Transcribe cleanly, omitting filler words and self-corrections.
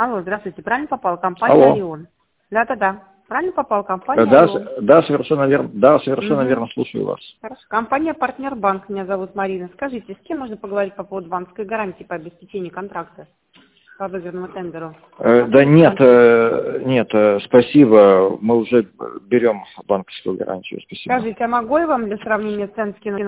Алло, здравствуйте. Правильно попала компания Алло. «Орион»? Да. Правильно попала компания Да, «Орион». совершенно верно. Да, совершенно верно, слушаю вас. Хорошо. Компания «Партнер Банк». Меня зовут Марина. Скажите, с кем можно поговорить по поводу банковской гарантии по обеспечению контракта по выигранному тендеру? Да нет, спасибо. Мы уже берем банковскую гарантию. Спасибо. Скажите, а могу я вам для сравнения цен скинуть